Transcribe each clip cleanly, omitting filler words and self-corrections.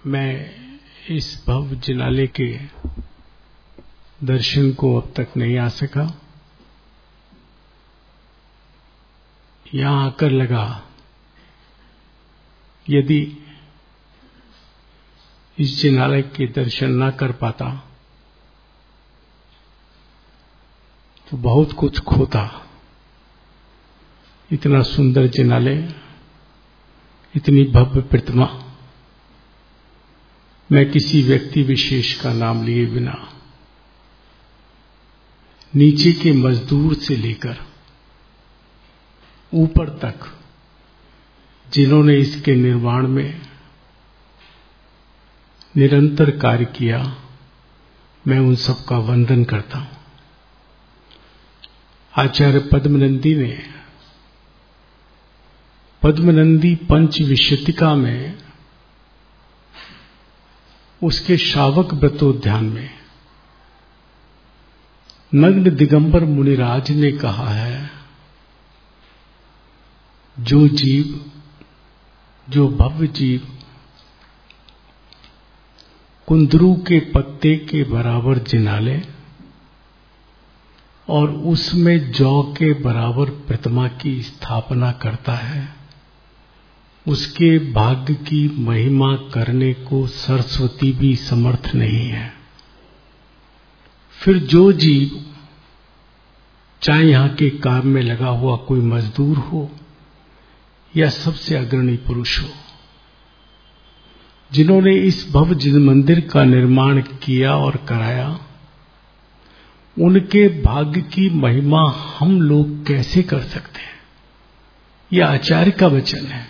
मैं इस भव जिनाले के दर्शन को अब तक नहीं आ सका। यहां आकर लगा यदि इस जिनालय के दर्शन न कर पाता तो बहुत कुछ खोता। इतना सुंदर जिनालय, इतनी भव्य प्रतिमा, मैं किसी व्यक्ति विशेष का नाम लिए बिना नीचे के मजदूर से लेकर ऊपर तक जिन्होंने इसके निर्माण में निरंतर कार्य किया, मैं उन सबका वंदन करता हूं। आचार्य पद्मनंदी ने पद्मनंदी पंचविंशतिका में उसके श्रावक व्रतोद्यान में नग्न दिगंबर मुनिराज ने कहा है, जो जीव, जो भव्य जीव कुंदरू के पत्ते के बराबर जिनाले और उसमें जौ के बराबर प्रतिमा की स्थापना करता है, उसके भाग्य की महिमा करने को सरस्वती भी समर्थ नहीं है। फिर जो जीव, चाहे यहां के काम में लगा हुआ कोई मजदूर हो या सबसे अग्रणी पुरुष हो, जिन्होंने इस भव्य मंदिर का निर्माण किया और कराया, उनके भाग्य की महिमा हम लोग कैसे कर सकते हैं? यह आचार्य का वचन है।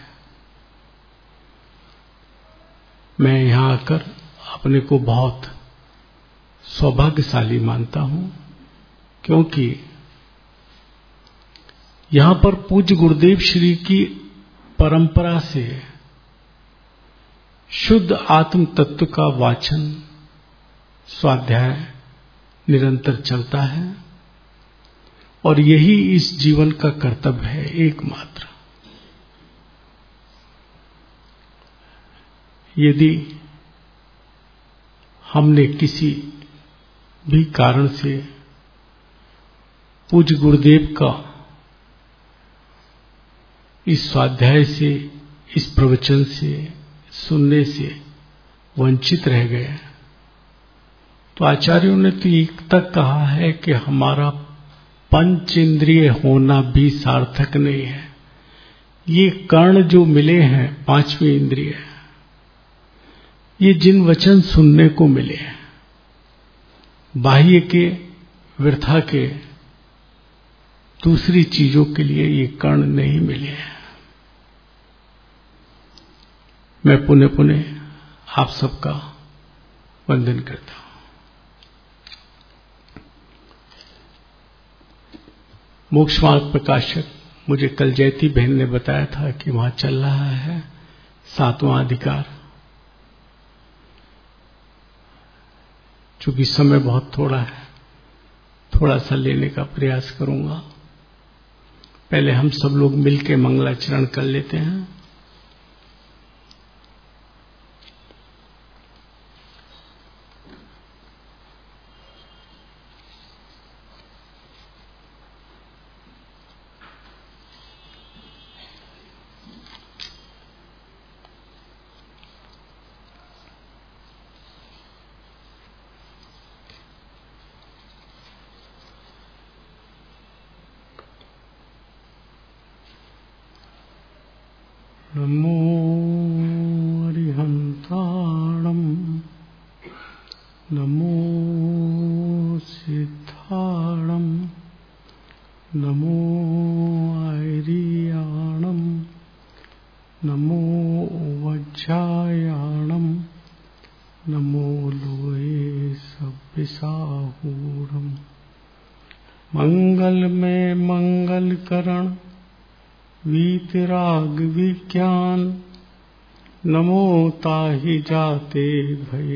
मैं यहां आकर अपने को बहुत सौभाग्यशाली मानता हूं, क्योंकि यहां पर पूज्य गुरुदेव श्री की परंपरा से शुद्ध आत्म तत्व का वाचन, स्वाध्याय निरंतर चलता है और यही इस जीवन का कर्तव्य है एकमात्र। यदि हमने किसी भी कारण से पूज्य गुरुदेव का इस स्वाध्याय से, इस प्रवचन से सुनने से वंचित रह गए, तो आचार्यों ने तो एक तक कहा है कि हमारा पंच इंद्रिय होना भी सार्थक नहीं है। ये कर्ण जो मिले हैं, पांचवें इंद्रिय, ये जिन वचन सुनने को मिले हैं, बाह्य के, वृथा के, दूसरी चीजों के लिए ये कर्ण नहीं मिले हैं। मैं पुनः पुनः आप सबका वंदन करता हूं। मोक्ष मार्ग प्रकाशक, मुझे कल जयती बहन ने बताया था कि वहां चल रहा है 7वां अधिकार। चूंकि समय बहुत थोड़ा है, थोड़ा सा लेने का प्रयास करूंगा। पहले हम सब लोग मिलकर मंगलाचरण कर लेते हैं। नमो अरिहंताणं, नमो सिद्धाणं, नमो आयर्याणं, नमो वज्रायाणं, नमो लोहे सव्यसाहूणं। मंगल में मंगल करण वीतराग विज्ञान, नमो ताहि जाते भये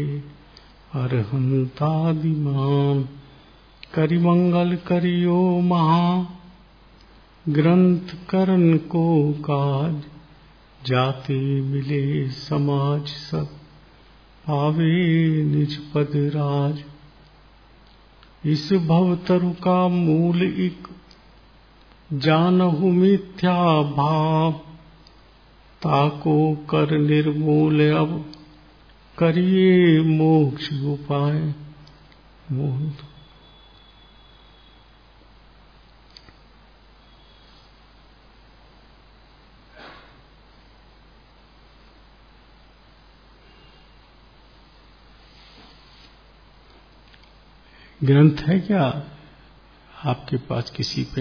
अरहंतादिमान। करि मंगल करियो महा ग्रंथ करण को काज, जाते मिले समाज सब आवे निज पद राज। इस भवतरु का मूल एक जानहु मिथ्या भाव। ताको कर निर्मूल अब करिए मोक्ष उपाय। मोहित ग्रंथ है क्या आपके पास किसी पे?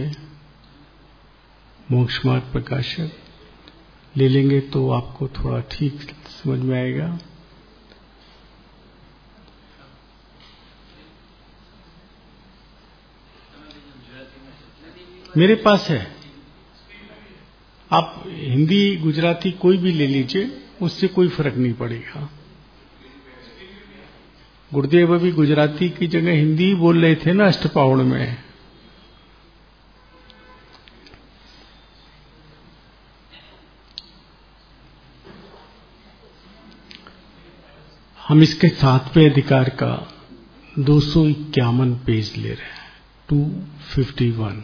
मोक्ष मार्ग प्रकाशक ले लेंगे तो आपको थोड़ा ठीक समझ में आएगा। मेरे पास है, आप हिंदी गुजराती कोई भी ले लीजिए, उससे कोई फर्क नहीं पड़ेगा। गुरुदेव अभी गुजराती की जगह हिंदी बोल रहे थे ना अष्टपावड़ में। हम इसके 7वें अधिकार का 251 पेज ले रहे हैं, 251।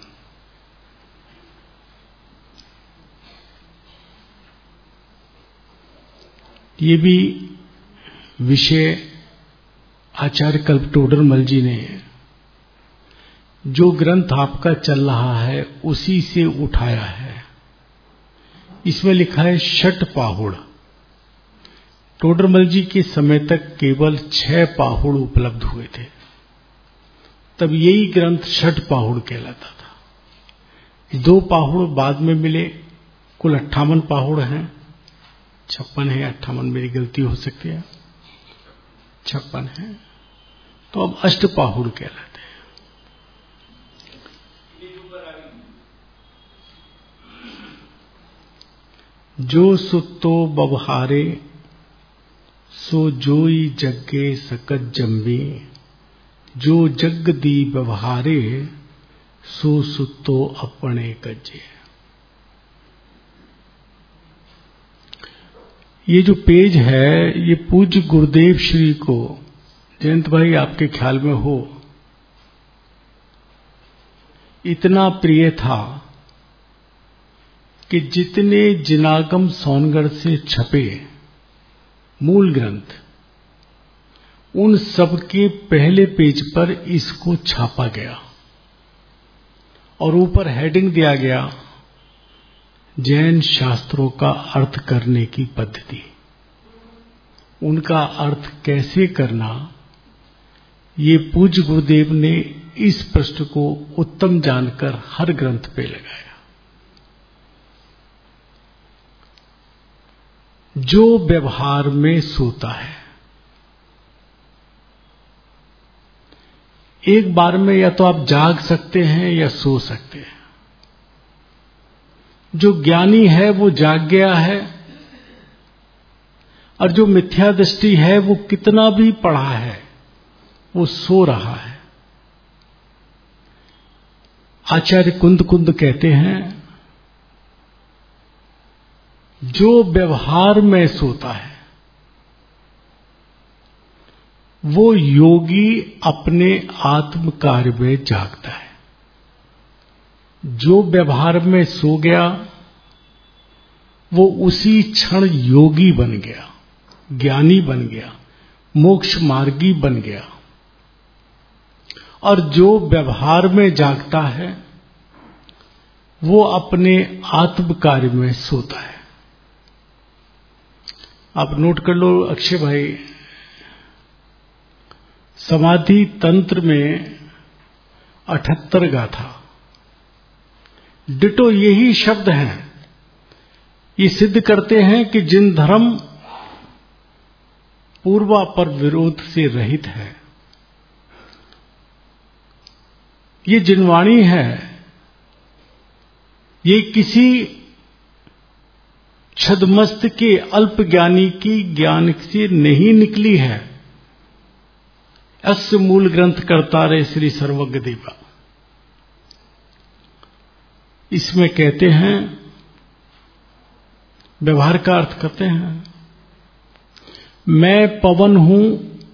ये भी विषय आचार्य कल्पटोडरमल जी ने जो ग्रंथ आपका चल रहा है उसी से उठाया है। इसमें लिखा है छठ पाहुड़। टोडरमल जी के समय तक केवल 6 पाहुड़ उपलब्ध हुए थे, तब यही ग्रंथ छठ पाहुड़ कहलाता था। 2 पाहुड़ बाद में मिले, कुल 58 पाहुड़ हैं। 56 है, 58 मेरी गलती हो सकती है, 56 है। तो अब अष्टपाहुड़ कहलाते हैं। जो सुतो बबहारे सो जोई जग्गे सकत जम्बे। जो जग दी व्यवहारे सो सुतो अपने कज्जे। ये जो पेज है ये पूज्य गुरुदेव श्री को, जयंत भाई आपके ख्याल में हो, इतना प्रिय था कि जितने जिनागम सोनगढ़ से छपे मूल ग्रंथ, उन सब के पहले पेज पर इसको छापा गया और ऊपर हेडिंग दिया गया जैन शास्त्रों का अर्थ करने की पद्धति। उनका अर्थ कैसे करना, ये पूज्य गुरुदेव ने इस प्रश्न को उत्तम जानकर हर ग्रंथ पे लगाया। जो व्यवहार में सोता है, एक बार में या तो आप जाग सकते हैं या सो सकते हैं। जो ज्ञानी है वो जाग गया है, और जो मिथ्या दृष्टि है वो कितना भी पढ़ा है वो सो रहा है। आचार्य कुंद कुंद कहते हैं, जो व्यवहार में सोता है वो योगी अपने आत्म कार्य में जागता है। जो व्यवहार में सो गया वो उसी क्षण योगी बन गया, ज्ञानी बन गया, मोक्ष मार्गी बन गया। और जो व्यवहार में जागता है वो अपने आत्म कार्य में सोता है। आप नोट कर लो अक्षय भाई, समाधि तंत्र में 78 गाथा डिटो यही शब्द हैं। ये सिद्ध करते हैं कि जिन धर्म पूर्वा पर विरोध से रहित है, ये जिनवाणी है, ये किसी छदमस्त के अल्प ज्ञानी की ज्ञान से नहीं निकली है। अस्य मूल ग्रंथ कर्तारे श्री सर्वज्ञ देवा। इसमें कहते हैं, व्यवहार का अर्थ करते हैं, मैं पवन हूं,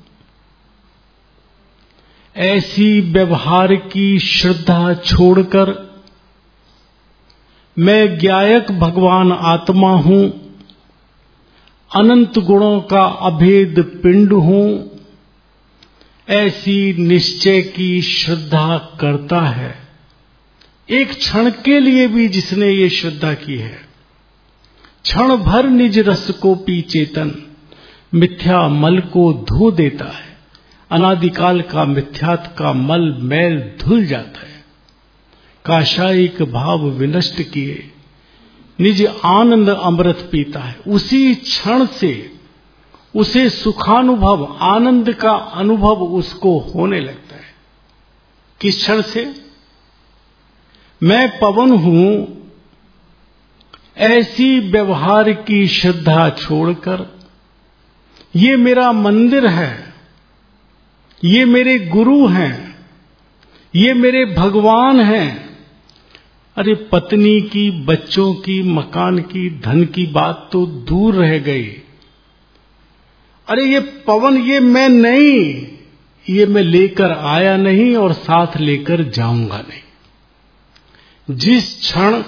ऐसी व्यवहार की श्रद्धा छोड़कर मैं ज्ञायक भगवान आत्मा हूं, अनंत गुणों का अभेद पिंड हूं, ऐसी निश्चय की श्रद्धा करता है। एक क्षण के लिए भी जिसने ये श्रद्धा की है, क्षण भर निज रस को पी चेतन, मिथ्या मल को धो देता है। अनादिकाल का मिथ्यात्व का मल मैल धुल जाता है। काशायिक भाव विनष्ट किए निज आनंद अमृत पीता है। उसी क्षण से उसे सुखानुभव, आनंद का अनुभव उसको होने लगता है। किस क्षण से? मैं पवन हूं, ऐसी व्यवहार की श्रद्धा छोड़कर, ये मेरा मंदिर है, ये मेरे गुरु हैं, ये मेरे भगवान हैं। अरे पत्नी की, बच्चों की, मकान की, धन की बात तो दूर रह गई। अरे ये पवन, ये मैं नहीं, ये मैं लेकर आया नहीं और साथ लेकर जाऊंगा नहीं। जिस क्षण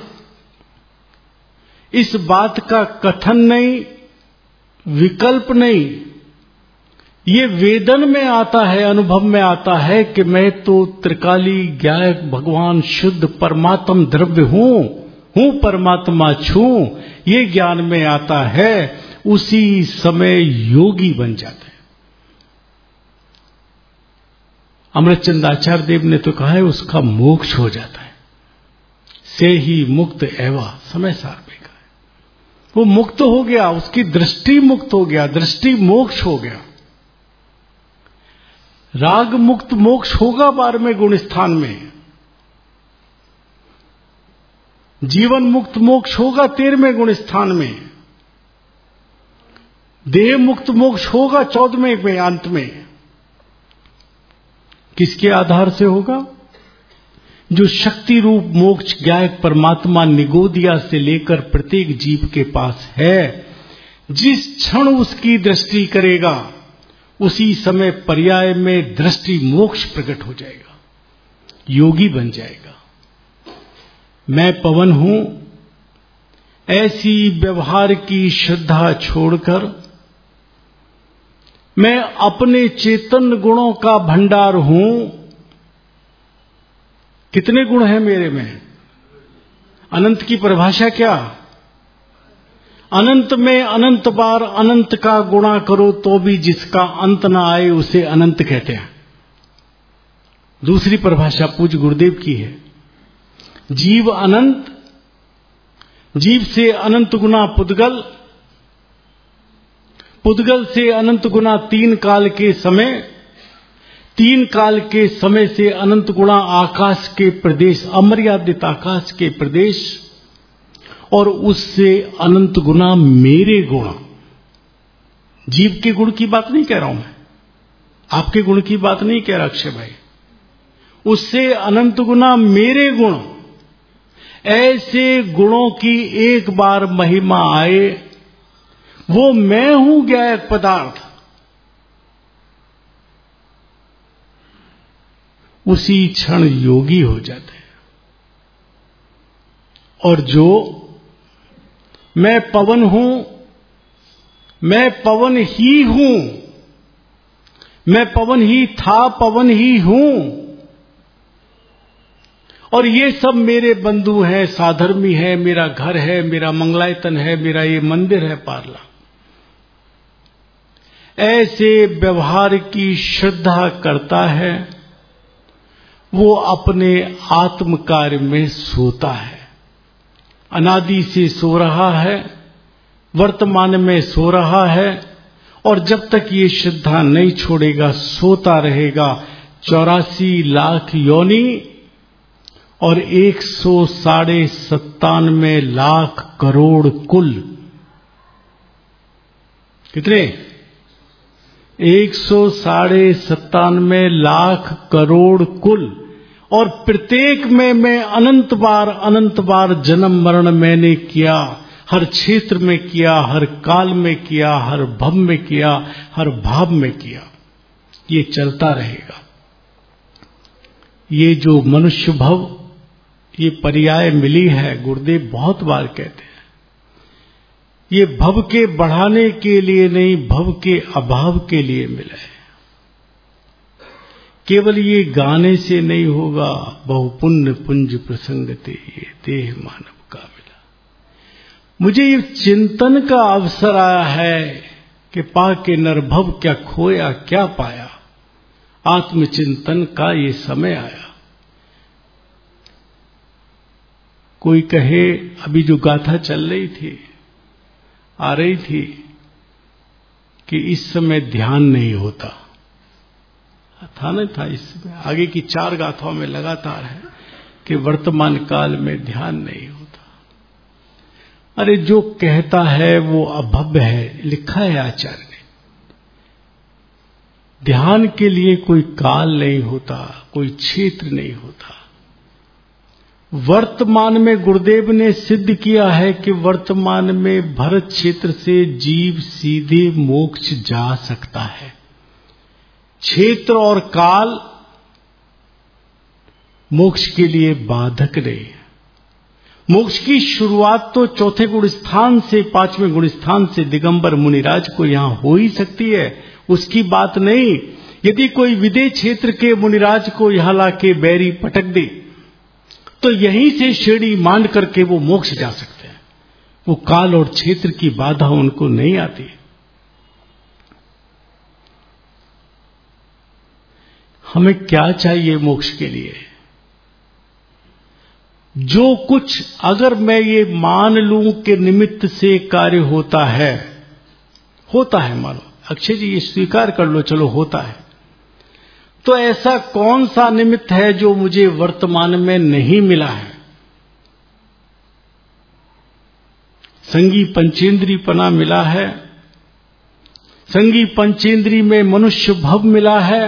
इस बात का कथन नहीं, विकल्प नहीं, ये वेदन में आता है, अनुभव में आता है कि मैं तो त्रिकाली ज्ञायक भगवान शुद्ध परमात्म द्रव्य हूं परमात्मा छूं, ये ज्ञान में आता है, उसी समय योगी बन जाते हैं। अमृतचंद आचार्य देव ने तो कहा है उसका मोक्ष हो जाता है। से ही मुक्त एवा, समय सार में कहा है। वो मुक्त हो गया, उसकी दृष्टि मुक्त हो गया, दृष्टि मोक्ष हो गया। राग मुक्त मोक्ष होगा 12वें गुण स्थान में, जीवन मुक्त मोक्ष होगा 13वें गुण स्थान में, देह मुक्त मोक्ष होगा 14वें में अंत में। किसके आधार से होगा? जो शक्ति रूप मोक्ष ज्ञायक परमात्मा निगोदिया से लेकर प्रत्येक जीव के पास है। जिस क्षण उसकी दृष्टि करेगा, उसी समय पर्याय में दृष्टि मोक्ष प्रकट हो जाएगा, योगी बन जाएगा। मैं पवन हूं, ऐसी व्यवहार की श्रद्धा छोड़कर मैं अपने चेतन गुणों का भंडार हूं। कितने गुण हैं मेरे में? अनंत की परिभाषा क्या? अनंत में अनंत बार अनंत का गुणा करो तो भी जिसका अंत ना आए उसे अनंत कहते हैं। दूसरी परिभाषा पूज्य गुरुदेव की है, जीव अनंत, जीव से अनंत गुना पुद्गल, पुद्गल से अनंत गुना 3 काल के समय, 3 काल के समय से अनंत गुणा आकाश के प्रदेश, अमर्यादित आकाश के प्रदेश, और उससे अनंत गुना मेरे गुण। जीव के गुण की बात नहीं कह रहा हूं मैं, आपके गुण की बात नहीं कह रहा अक्षय भाई। उससे अनंत गुना मेरे गुण, ऐसे गुणों की एक बार महिमा आए, वो मैं हूं ज्ञायक पदार्थ, उसी क्षण योगी हो जाते हैं। और जो मैं पवन हूं, मैं पवन ही हूं, मैं पवन ही था, पवन ही हूं, और ये सब मेरे बंधु हैं, साधर्मी है, मेरा घर है, मेरा मंगलायतन है, मेरा ये मंदिर है पार्ला। ऐसे व्यवहार की श्रद्धा करता है, वो अपने आत्म कार्य में सोता है। अनादि से सो रहा है, वर्तमान में सो रहा है, और जब तक ये श्रद्धा नहीं छोड़ेगा सोता रहेगा। 84 लाख योनि और 197 लाख करोड़ कुल। कितने? 197 लाख करोड़ कुल, और प्रत्येक में मैं अनंत बार जन्म मरण मैंने किया। हर क्षेत्र में किया, हर काल में किया, हर भव में किया, हर भाव में किया। ये चलता रहेगा। ये जो मनुष्य भव, ये पर्याय मिली है, गुरुदेव बहुत बार कहते हैं, ये भव के बढ़ाने के लिए नहीं, भव के अभाव के लिए मिला है। केवल ये गाने से नहीं होगा, बहुपुण्य पुंज प्रसंगते ये देह मानव का मिला। मुझे ये चिंतन का अवसर आया है कि पाके नरभव क्या खोया क्या पाया, आत्मचिंतन का ये समय आया। कोई कहे, अभी जो गाथा चल रही थी, आ रही थी कि इस समय ध्यान नहीं होता था, नहीं था इस समय, आगे की 4 गाथाओं में लगातार है कि वर्तमान काल में ध्यान नहीं होता। अरे जो कहता है वो अभव्य है, लिखा है आचार्य ने। ध्यान के लिए कोई काल नहीं होता, कोई क्षेत्र नहीं होता। वर्तमान में गुरुदेव ने सिद्ध किया है कि वर्तमान में भरत क्षेत्र से जीव सीधे मोक्ष जा सकता है। क्षेत्र और काल मोक्ष के लिए बाधक नहीं है। मोक्ष की शुरुआत तो 4थे गुण स्थान से, 5वें गुण स्थान से दिगंबर मुनिराज को यहां हो ही सकती है, उसकी बात नहीं। यदि कोई विदेह क्षेत्र के मुनिराज को यहां लाके बैरी पटक दे तो यहीं से सीढ़ी मांड करके वो मोक्ष जा सकते हैं। वो काल और क्षेत्र की बाधा उनको नहीं आती। हमें क्या चाहिए मोक्ष के लिए? जो कुछ अगर मैं ये मान लूं कि निमित्त से कार्य होता है मानो, अक्षय जी ये स्वीकार कर लो, चलो होता है, तो ऐसा कौन सा निमित्त है जो मुझे वर्तमान में नहीं मिला है? संगी पंचेंद्री पना मिला है, संगी पंचेंद्री में मनुष्य भव मिला है,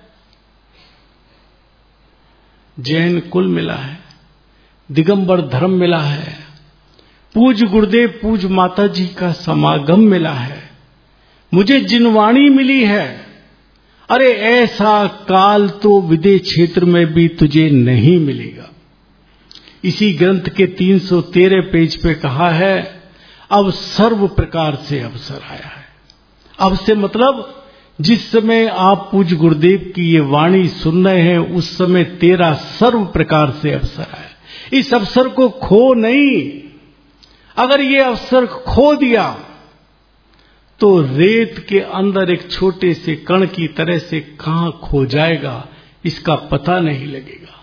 जैन कुल मिला है, दिगंबर धर्म मिला है, पूज गुरुदेव पूज माता जी का समागम मिला है, मुझे जिनवाणी मिली है। अरे ऐसा काल तो विदेह क्षेत्र में भी तुझे नहीं मिलेगा। इसी ग्रंथ के 313 पेज पे कहा है, अब सर्व प्रकार से अवसर आया है। अब से मतलब जिस समय आप पूज्य गुरुदेव की ये वाणी सुन रहे हैं, उस समय तेरा सर्व प्रकार से अवसर आया। इस अवसर को खो नहीं। अगर ये अवसर खो दिया तो रेत के अंदर एक छोटे से कण की तरह से कहां खो जाएगा, इसका पता नहीं लगेगा।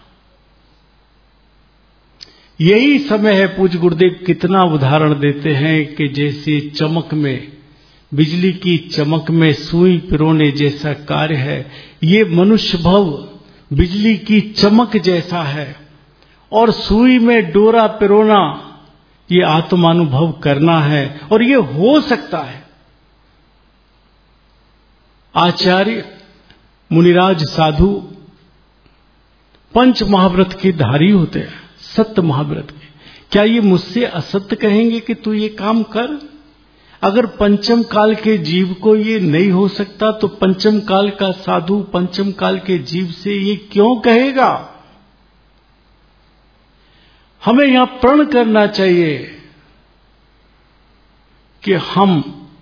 यही समय है। पूज्य गुरुदेव कितना उदाहरण देते हैं कि जैसे चमक में, बिजली की चमक में सुई पिरोने जैसा कार्य है, ये मनुष्य भव बिजली की चमक जैसा है। और सुई में डोरा पिरोना, ये आत्मानुभव करना है, और ये हो सकता है। आचार्य मुनिराज साधु पंच महाव्रत के धारी होते हैं, सत्य महाव्रत के। क्या ये मुझसे असत्य कहेंगे कि तू ये काम कर? अगर पंचम काल के जीव को ये नहीं हो सकता तो पंचम काल का साधु पंचम काल के जीव से ये क्यों कहेगा? हमें यहां प्रण करना चाहिए कि हम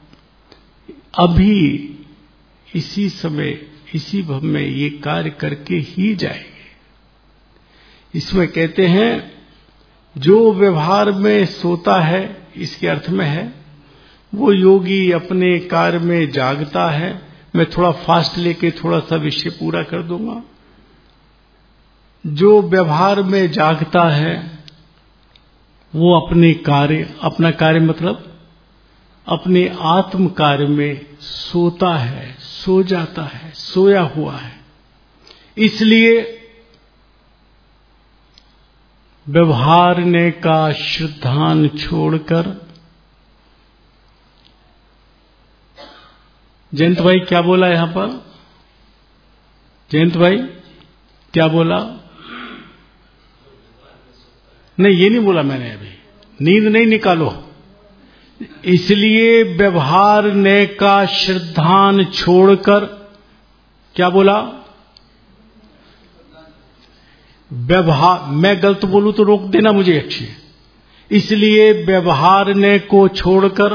अभी इसी समय इसी भव में ये कार्य करके ही जाएंगे। इसमें कहते हैं जो व्यवहार में सोता है, इसके अर्थ में है वो योगी अपने कार्य में जागता है। मैं थोड़ा फास्ट लेके थोड़ा सा विषय पूरा कर दूंगा। जो व्यवहार में जागता है वो अपने कार्य, अपना कार्य मतलब अपने आत्म कार्य में सोता है, सो जाता है, सोया हुआ है। इसलिए व्यवहारने का श्रद्धान छोड़कर, जयंत भाई क्या बोला यहां पर? जयंत भाई क्या बोला? नहीं, ये नहीं बोला मैंने अभी। नींद नहीं निकालो, इसलिए व्यवहारने का श्रद्धान छोड़कर, क्या बोला? व्यवहार, मैं गलत बोलूं तो रोक देना मुझे अच्छी। इसलिए व्यवहारने को छोड़कर,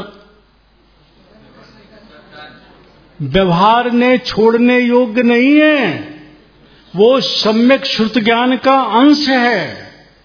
व्यवहारने छोड़ने योग्य नहीं है, वो सम्यक श्रुत ज्ञान का अंश है।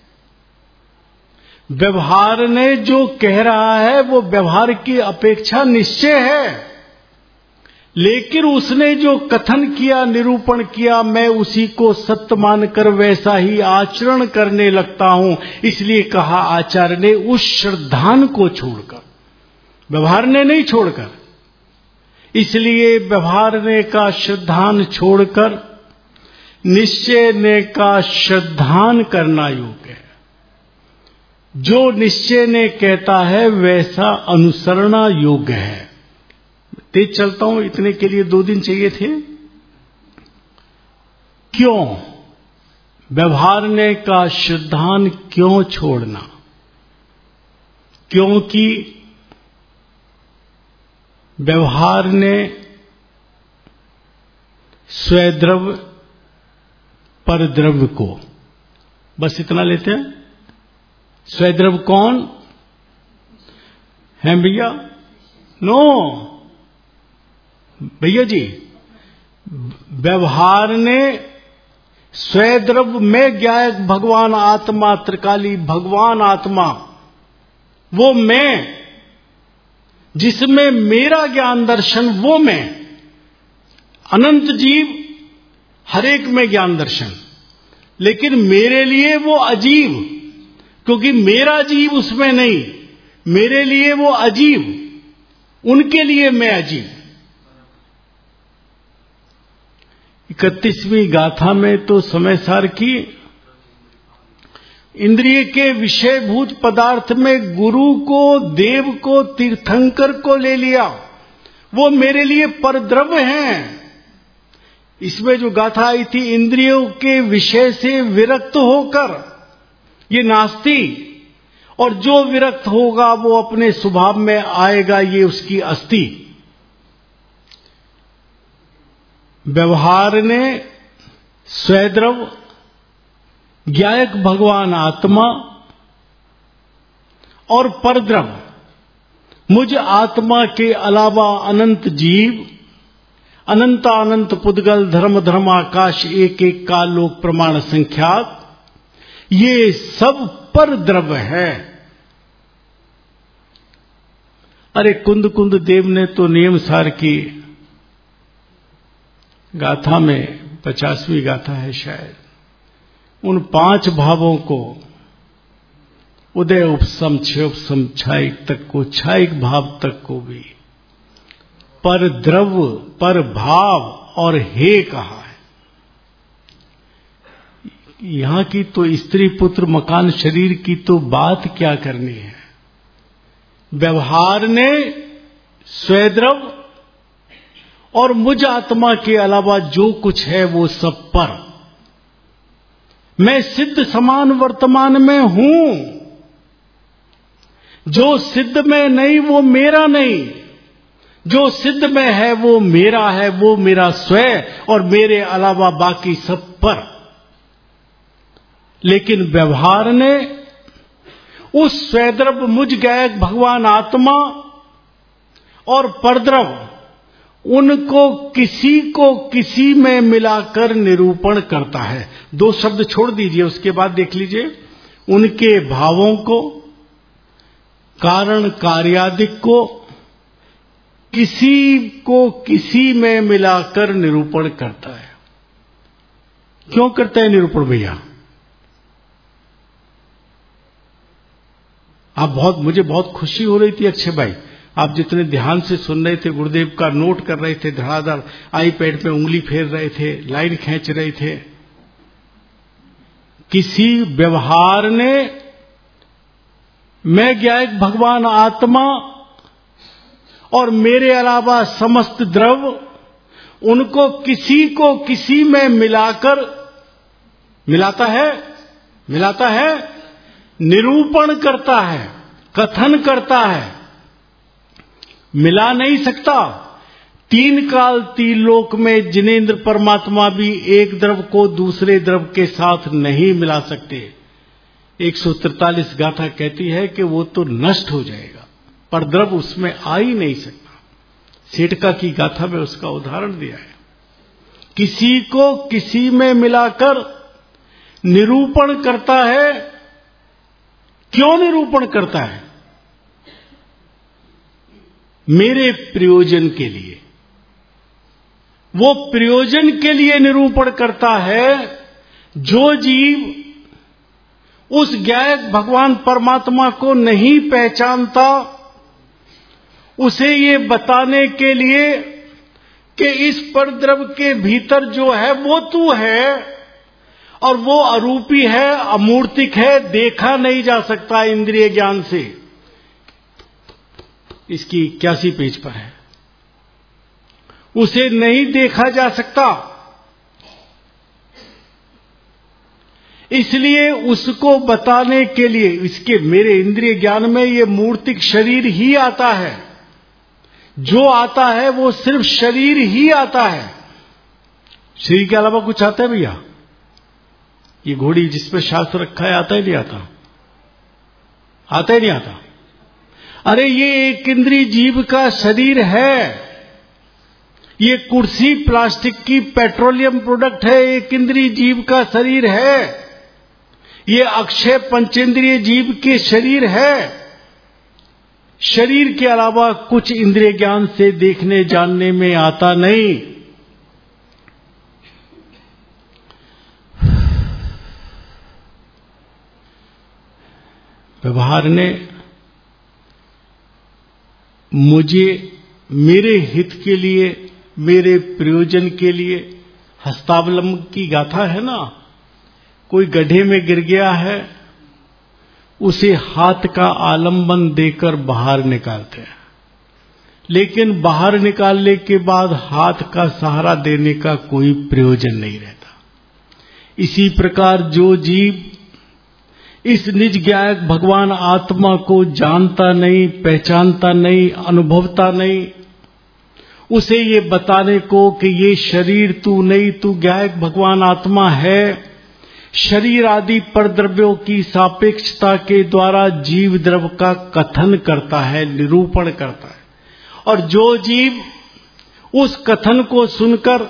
व्यवहार ने जो कह रहा है वो व्यवहार की अपेक्षा निश्चय है, लेकिन उसने जो कथन किया, निरूपण किया, मैं उसी को सत्य मानकर वैसा ही आचरण करने लगता हूं। इसलिए कहा आचार्य ने उस श्रद्धान को छोड़कर, व्यवहार ने नहीं छोड़कर। इसलिए व्यवहार ने का श्रद्धान छोड़कर निश्चय ने का श्रद्धान करना योग्य है। जो निश्चय ने कहता है वैसा अनुसरणा योग्य है। तेज चलता हूं, इतने के लिए 2 दिन चाहिए थे। क्यों व्यवहारने का श्रद्धान क्यों छोड़ना? क्योंकि व्यवहार ने स्वद्रव्य परद्रव्य को, बस इतना लेते हैं। स्वद्रव्य कौन है भैया? नो भैया जी, व्यवहार ने स्वद्रव्य में ज्ञायक भगवान आत्मा, त्रिकाली भगवान आत्मा, वो मैं जिसमें मेरा ज्ञान दर्शन, वो मैं अनंत जीव, हर एक में ज्ञान दर्शन, लेकिन मेरे लिए वो अजीब, क्योंकि मेरा जीव उसमें नहीं, मेरे लिए वो अजीब, उनके लिए मैं अजीब। 31वीं गाथा में तो समय सार की इंद्रिय के विषयभूत पदार्थ में गुरु को, देव को, तीर्थंकर को ले लिया, वो मेरे लिए परद्रव्य हैं। इसमें जो गाथा आई थी, इंद्रियों के विषय से विरक्त होकर, ये नास्ति, और जो विरक्त होगा वो अपने स्वभाव में आएगा, ये उसकी अस्थि। व्यवहार ने स्वद्रव्य ज्ञायक भगवान आत्मा और परद्रव्य मुझ आत्मा के अलावा अनंत जीव, अनंत अनंत पुद्गल, धर्म धर्म आकाश, एक एक काल लोक प्रमाण संख्यात, ये सब परद्रव्य है। अरे कुंद कुंद देव ने तो नियम सार की गाथा में, 50वीं गाथा है शायद, उन 5 भावों को, उदय उपसम क्षय उपसम छायिक तक को, छायिक भाव तक को भी पर द्रव्य, पर भाव और हे कहा है। यहां की तो स्त्री पुत्र मकान शरीर की तो बात क्या करनी है। व्यवहार ने स्वद्रव्य और मुझ आत्मा के अलावा जो कुछ है वो सब पर। मैं सिद्ध समान वर्तमान में हूं, जो सिद्ध में नहीं वो मेरा नहीं, जो सिद्ध में है वो मेरा है, वो मेरा स्वयं, और मेरे अलावा बाकी सब पर। लेकिन व्यवहार ने उस स्वद्रव्य मुझ गायक भगवान आत्मा और परद्रव्य, उनको किसी को किसी में मिलाकर निरूपण करता है। 2 शब्द छोड़ दीजिए, उसके बाद देख लीजिए। उनके भावों को, कारण कार्यादिक को किसी में मिलाकर निरूपण करता है। क्यों करता है निरूपण भैया? मुझे बहुत खुशी हो रही थी अक्षय भाई, आप जितने ध्यान से सुन रहे थे, गुरुदेव का नोट कर रहे थे, धड़ाधड़ आईपैड पे उंगली फेर रहे थे, लाइन खींच रहे थे। किसी व्यवहार ने मैं ज्ञायक भगवान आत्मा और मेरे अलावा समस्त द्रव्य, उनको किसी में मिलाकर मिलाता है, निरूपण करता है, कथन करता है। मिला नहीं सकता। तीन काल तीन लोक में जिनेंद्र परमात्मा भी एक द्रव को दूसरे द्रव के साथ नहीं मिला सकते। 143 गाथा कहती है कि वो तो नष्ट हो जाएगा, पर द्रव उसमें आ ही नहीं सकता। सेठका की गाथा में उसका उदाहरण दिया है। किसी को किसी में मिलाकर निरूपण करता है। क्यों निरूपण करता है? मेरे प्रयोजन के लिए। वो प्रयोजन के लिए निरूपण करता है। जो जीव उस ज्ञायक भगवान परमात्मा को नहीं पहचानता, उसे ये बताने के लिए कि इस परद्रव के भीतर जो है वो तू है, और वो अरूपी है, अमूर्तिक है, देखा नहीं जा सकता इंद्रिय ज्ञान से। इसकी 81 पेज पर है। उसे नहीं देखा जा सकता, इसलिए उसको बताने के लिए इसके मेरे इंद्रिय ज्ञान में ये मूर्तिक शरीर ही आता है। जो आता है वो सिर्फ शरीर ही आता है। शरीर के अलावा कुछ आता है भैया? ये घोड़ी जिस पर शास्त्र रखा है आता ही नहीं आता? आता ही नहीं आता? अरे ये एक इंद्रिय जीव का शरीर है। ये कुर्सी प्लास्टिक की पेट्रोलियम प्रोडक्ट है, एक इंद्रिय जीव का शरीर है। ये अक्षय पंचेंद्रिय जीव के शरीर है। शरीर के अलावा कुछ इंद्रिय ज्ञान से देखने जानने में आता नहीं। व्यवहार ने मुझे मेरे हित के लिए, मेरे प्रयोजन के लिए, हस्तावलंब की गाथा है ना, कोई गड्ढे में गिर गया है, उसे हाथ का आलंबन देकर बाहर निकालते हैं, लेकिन बाहर निकालने के बाद हाथ का सहारा देने का कोई प्रयोजन नहीं रहता। इसी प्रकार जो जीव इस निज ज्ञायक भगवान आत्मा को जानता नहीं, पहचानता नहीं, अनुभवता नहीं, उसे ये बताने को कि ये शरीर तू नहीं, तू ज्ञायक भगवान आत्मा है, शरीर आदि परद्रव्यों की सापेक्षता के द्वारा जीव द्रव का कथन करता है, निरूपण करता है। और जो जीव उस कथन को सुनकर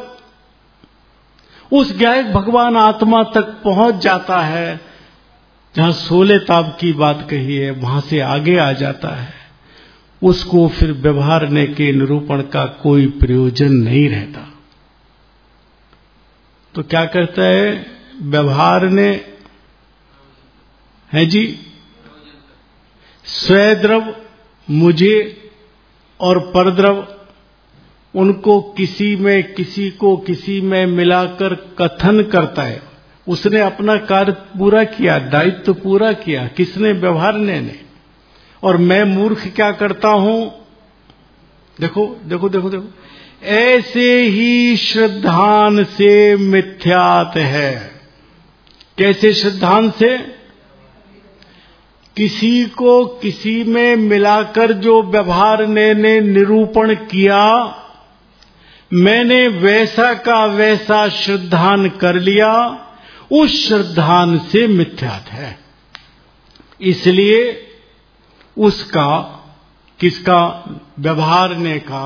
उस ज्ञायक भगवान आत्मा तक पहुंच जाता है, जहां 16 ताप की बात कही है, वहां से आगे आ जाता है, उसको फिर व्यवहारने के निरूपण का कोई प्रयोजन नहीं रहता। तो क्या करता है व्यवहारने? है जी, स्वद्रव मुझे और परद्रव, उनको किसी में, किसी को किसी में मिलाकर कथन करता है। उसने अपना कार्य पूरा किया, दायित्व तो पूरा किया। किसने? व्यवहारने ने। और मैं मूर्ख क्या करता हूं? देखो देखो देखो देखो, ऐसे ही श्रद्धान से मिथ्यात है। कैसे श्रद्धान से? किसी को किसी में मिलाकर जो व्यवहारने ने निरूपण किया, मैंने वैसा का वैसा श्रद्धान कर लिया, उस श्रद्धान से मिथ्यात है। इसलिए उसका, किसका? व्यवहारने का।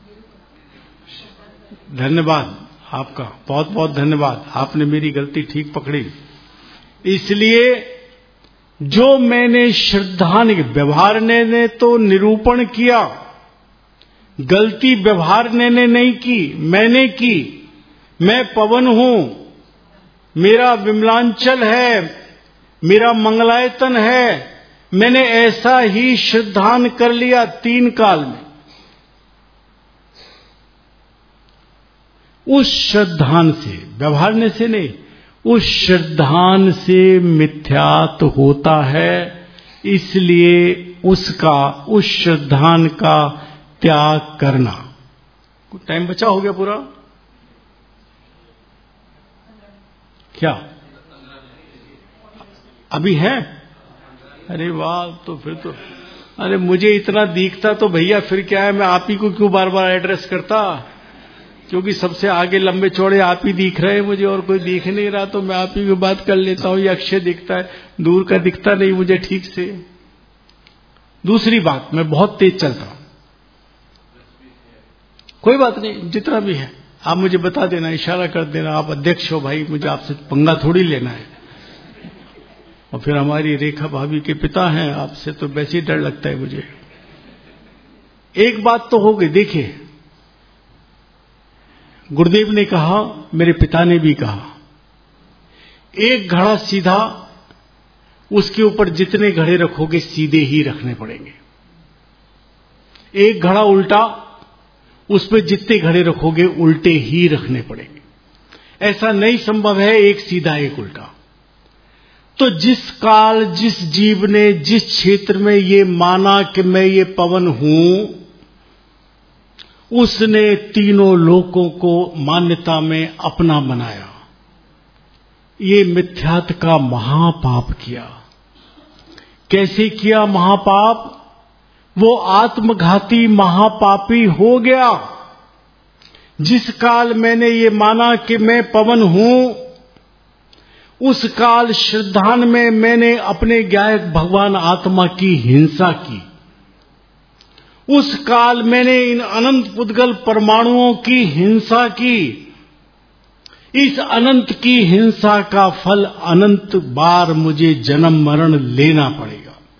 धन्यवाद आपका, बहुत बहुत धन्यवाद, आपने मेरी गलती ठीक पकड़ी। इसलिए जो मैंने श्रद्धान, व्यवहारने ने तो निरूपण किया, गलती व्यवहारने ने नहीं की, मैंने की। मैं पवन हूं, मेरा विमलांचल है, मेरा मंगलायतन है, मैंने ऐसा ही श्रद्धान कर लिया 3 काल में। उस श्रद्धान से, व्यवहारने से नहीं, उस श्रद्धान से मिथ्यात होता है। इसलिए उसका, उस श्रद्धान का त्याग करना। टाइम बचा हो गया पूरा क्या? अभी है? अरे वाह, तो फिर तो अरे मुझे इतना दिखता तो भैया फिर क्या है, मैं आप ही को क्यों बार बार एड्रेस करता, क्योंकि सबसे आगे लंबे चौड़े आप ही दिख रहे हैं मुझे, और कोई दिख नहीं रहा तो मैं आप ही की बात कर लेता हूं। ये अक्षय दिखता है, दूर का दिखता नहीं मुझे ठीक से। दूसरी बात, मैं बहुत तेज चलता हूं, कोई बात नहीं, जितना भी है आप मुझे बता देना, इशारा कर देना, आप अध्यक्ष हो भाई, मुझे आपसे पंगा थोड़ी लेना है। और फिर हमारी रेखा भाभी के पिता हैं, आपसे तो वैसे ही डर लगता है मुझे। एक बात तो हो गई, देखिए गुरुदेव ने कहा, मेरे पिता ने भी कहा, एक घड़ा सीधा, उसके ऊपर जितने घड़े रखोगे सीधे ही रखने पड़ेंगे। एक घड़ा उल्टा, उस पर जितने घड़े रखोगे उल्टे ही रखने पड़ेंगे। ऐसा नहीं संभव है एक सीधा एक उल्टा। तो जिस काल जिस जीव ने जिस क्षेत्र में ये माना कि मैं ये पवन हूं, उसने तीनों लोकों को मान्यता में अपना बनाया। ये मिथ्यात्व का महापाप किया। कैसे किया महापाप? वो आत्मघाती महापापी हो गया। जिस काल मैंने ये माना कि मैं पवन हूं, उस काल श्रद्धान में मैंने अपने गायक भगवान आत्मा की हिंसा की। उस काल मैंने इन अनंत पुद्गल परमाणुओं की हिंसा की। इस अनंत की हिंसा का फल अनंत बार मुझे जन्म मरण लेना पड़ेगा।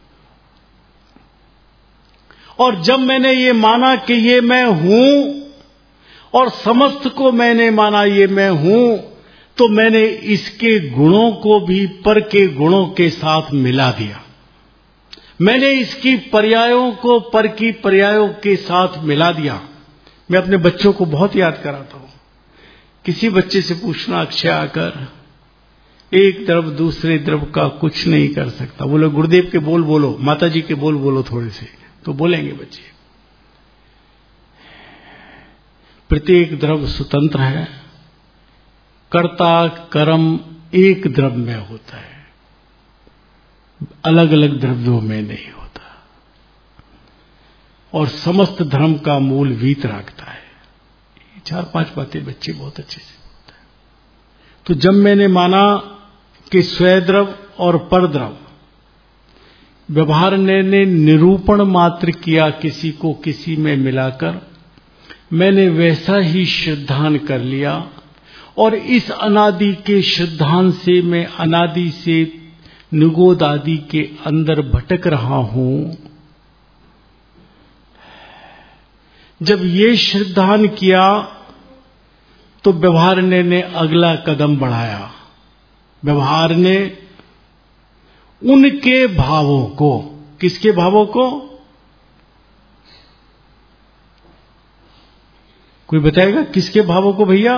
और जब मैंने ये माना कि ये मैं हूं, और समस्त को मैंने माना ये मैं हूं, तो मैंने इसके गुणों को भी पर के गुणों के साथ मिला दिया। मैंने इसकी पर्यायों को पर की पर्यायों के साथ मिला दिया। मैं अपने बच्चों को बहुत याद कराता हूं। किसी बच्चे से पूछना, अक्षय आकर एक द्रव दूसरे द्रव का कुछ नहीं कर सकता। बोलो गुरुदेव के बोल बोलो, माता जी के बोल बोलो थोड़े से, तो बोलेंगे बच्चे। प्रत्येक द्रव स्वतंत्र है, कर्ता कर्म एक द्रव में होता है, अलग अलग द्रव्यों में नहीं होता। और समस्त धर्म का मूल वीतरागता है। 4-5 बातें बच्चे बहुत अच्छे से बोलते हैं। तो जब मैंने माना कि स्वद्रव और परद्रव, व्यवहार ने निरूपण मात्र किया किसी को किसी में मिलाकर, मैंने वैसा ही श्रद्धान कर लिया। और इस अनादि के श्रद्धान से मैं अनादि से निगोद आदि के अंदर भटक रहा हूं। जब ये श्रद्धान किया तो व्यवहार ने अगला कदम बढ़ाया। व्यवहार ने उनके भावों को, किसके भावों को? कोई बताएगा किसके भावों को भैया?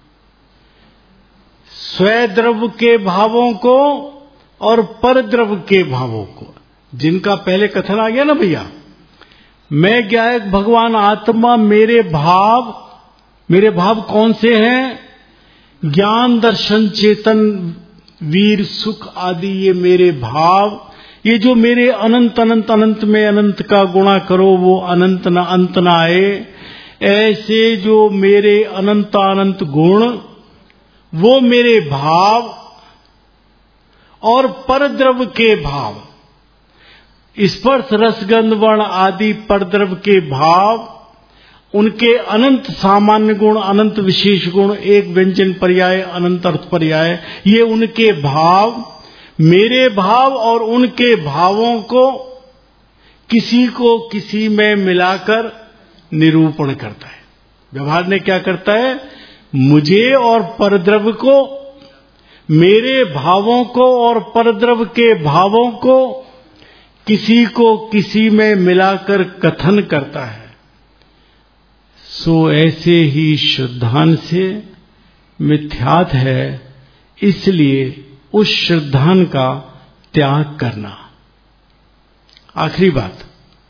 स्वद्रव के भावों को और परद्रव के भावों को, जिनका पहले कथन आ गया ना भैया। मैं गायक भगवान आत्मा, मेरे भाव कौन से हैं? ज्ञान दर्शन चेतन वीर सुख आदि, ये मेरे भाव। ये जो मेरे अनंत अनंत अनंत में अनंत का गुणा करो वो अनंत न अंत न आए, ऐसे जो मेरे अनंत अनंत गुण, वो मेरे भाव। और परद्रव के भाव, स्पर्श रसगंध वर्ण आदि परद्रव के भाव, उनके अनंत सामान्य गुण, अनंत विशेष गुण, एक व्यंजन पर्याय, अनंत अर्थ पर्याय, ये उनके भाव, मेरे भाव और उनके भावों को किसी को किसी में मिलाकर निरूपण करता है। व्यवहार ने क्या करता है? मुझे और परद्रव को, मेरे भावों को और परद्रव के भावों को किसी को किसी में मिलाकर कथन करता है। सो ऐसे ही श्रद्धान से मिथ्यात है, इसलिए उस श्रद्धान का त्याग करना। आखिरी बात,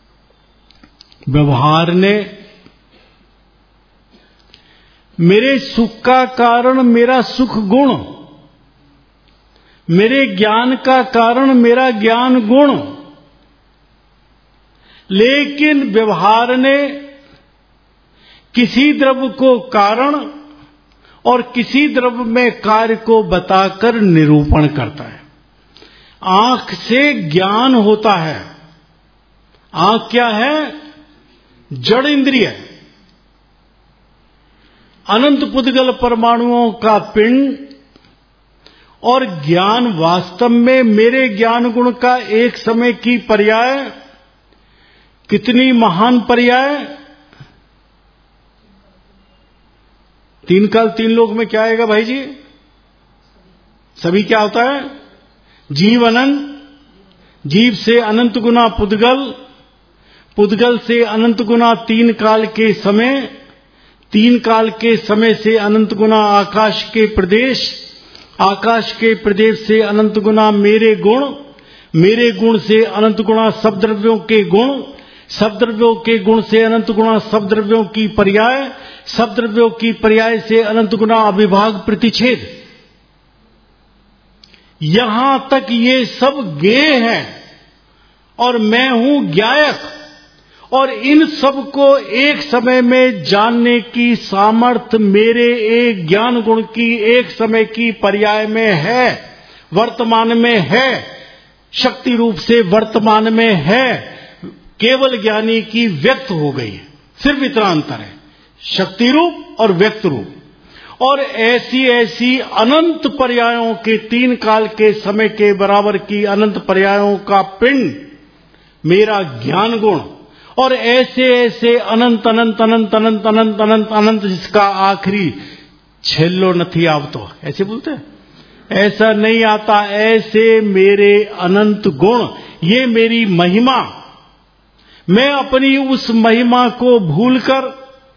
व्यवहार ने मेरे सुख का कारण मेरा सुख गुण, मेरे ज्ञान का कारण मेरा ज्ञान गुण, लेकिन व्यवहार ने किसी द्रव्य को कारण और किसी द्रव्य में कार्य को बताकर निरूपण करता है। आंख से ज्ञान होता है। आंख क्या है? जड़ इंद्रिय। अनंत पुद्गल परमाणुओं का पिंड और ज्ञान वास्तव में मेरे ज्ञान गुण का एक समय की पर्याय। कितनी महान पर्याय! तीन काल तीन लोक में क्या आएगा भाई जी? सभी क्या होता है? जीव अनंत, जीव से अनंत गुना पुद्गल, पुद्गल से अनंत गुना तीन काल के समय, तीन काल के समय से अनंत गुना आकाश के प्रदेश, आकाश के प्रदेश से अनंत गुना मेरे गुण, मेरे गुण से अनंत गुना सब द्रव्यों के गुण, सब द्रव्यों के गुण से अनंत गुना सब द्रव्यों की पर्याय, सब द्रव्यों की पर्याय से अनंत गुना अविभाग प्रतिच्छेद। यहां तक ये सब ज्ञेय है और मैं हूं ज्ञायक, और इन सब को एक समय में जानने की सामर्थ्य मेरे एक ज्ञान गुण की एक समय की पर्याय में है, वर्तमान में है, शक्ति रूप से वर्तमान में है। केवल ज्ञानी की व्यक्त हो गई है, सिर्फ इतना अंतर है, शक्ति रूप और व्यक्त रूप। और ऐसी ऐसी अनंत पर्यायों के तीन काल के समय के बराबर की अनंत पर्यायों का पिंड मेरा ज्ञान गुण, और ऐसे ऐसे अनंत अनंत अनंत अनंत अनंत अनंत अनंत जिसका आखिरी छेल्लो नहीं आवतो, ऐसे बोलते हैं, ऐसा नहीं आता। ऐसे मेरे अनंत गुण, ये मेरी महिमा, मैं अपनी उस महिमा को भूलकर,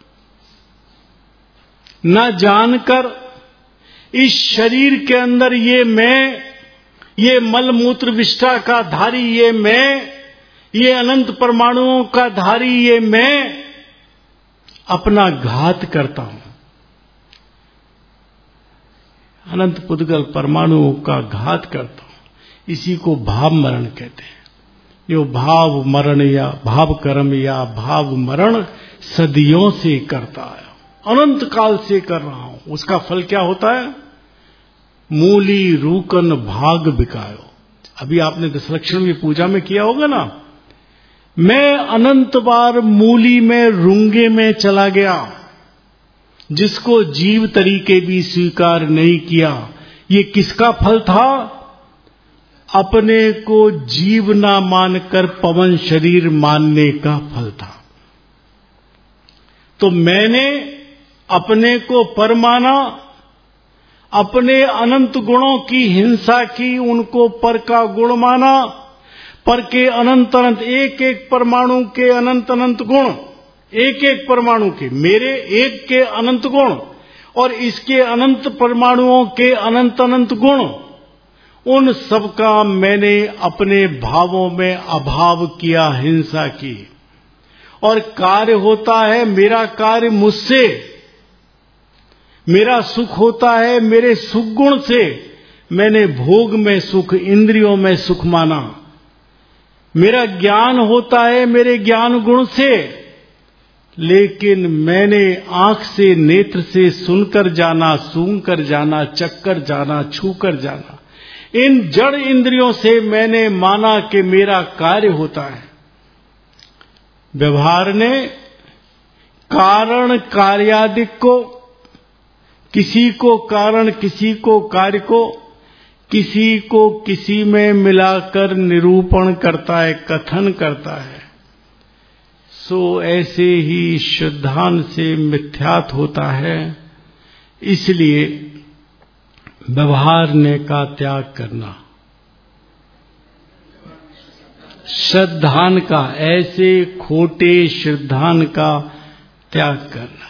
न जानकर, इस शरीर के अंदर ये मैं, ये मल मूत्र विष्ठा का धारी ये मैं, ये अनंत परमाणुओं का धारी ये मैं, अपना घात करता हूं। अनंत पुद्गल परमाणुओं का घात करता हूं। इसी को भाव मरण कहते हैं। जो भाव मरण या भाव कर्म या भाव मरण सदियों से करता है, अनंत काल से कर रहा हूं, उसका फल क्या होता है? मूली रूकन भाग बिकायो। अभी आपने दशलक्षण की पूजा में किया होगा ना। मैं अनंत बार मूली में रूंगे में चला गया, जिसको जीव तरीके भी स्वीकार नहीं किया। ये किसका फल था? अपने को जीव ना मानकर पवन शरीर मानने का फल था। तो मैंने अपने को पर माना, अपने अनंत गुणों की हिंसा की, उनको पर का गुण माना, पर के अनंत अनंत एक एक परमाणु के अनंत अनंत गुण, एक एक परमाणु के, मेरे एक के अनंत गुण और इसके अनंत परमाणुओं के अनंत अनंत गुण, उन सबका मैंने अपने भावों में अभाव किया, हिंसा की। और कार्य होता है, मेरा कार्य मुझसे, मेरा सुख होता है मेरे सुख गुण से। मैंने भोग में सुख, इंद्रियों में सुख माना। मेरा ज्ञान होता है मेरे ज्ञान गुण से, लेकिन मैंने आंख से, नेत्र से सुनकर जाना, सूंघकर जाना, चखकर जाना, छूकर जाना, इन जड़ इंद्रियों से मैंने माना कि मेरा कार्य होता है। व्यवहार ने कारण कार्यादिक को, किसी को कारण, किसी को कार्य को, किसी को किसी में मिलाकर निरूपण करता है, कथन करता है। सो ऐसे ही शुद्धांत से मिथ्यात होता है। इसलिए व्यवहारने का त्याग करना, श्रद्धान का, ऐसे खोटे श्रद्धान का त्याग करना।